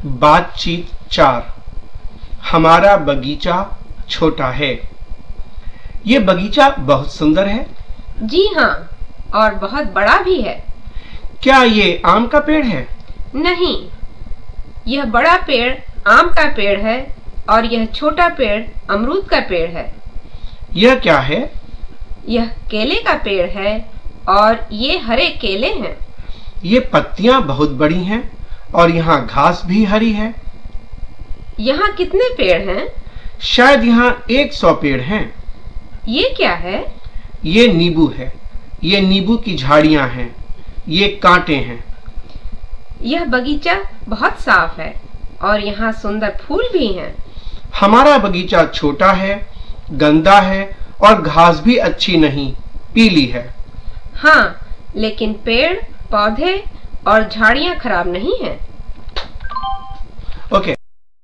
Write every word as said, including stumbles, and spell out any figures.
बातचीत चार। हमारा बगीचा छोटा है। ये बगीचा बहुत सुंदर है। जी हाँ, और बहुत बड़ा भी है। क्या ये आम का पेड़ है? नहीं, यह बड़ा पेड़ आम का पेड़ है और यह छोटा पेड़ अमरूद का पेड़ है। यह क्या है? यह केले का पेड़ है और ये हरे केले हैं। ये पत्तियां बहुत बड़ी हैं और यहाँ घास भी हरी है। यहाँ कितने पेड़ हैं? शायद यहाँ एक सौ पेड़ हैं। ये क्या है? ये नींबू है। ये नींबू की झाड़ियां हैं। ये कांटे हैं। यह बगीचा बहुत साफ है और यहाँ सुंदर फूल भी हैं। हमारा बगीचा छोटा है, गंदा है और घास भी अच्छी नहीं, पीली है। हाँ, लेकिन पेड़, पौधे और झाड़ियाँ खराब नहीं हैं।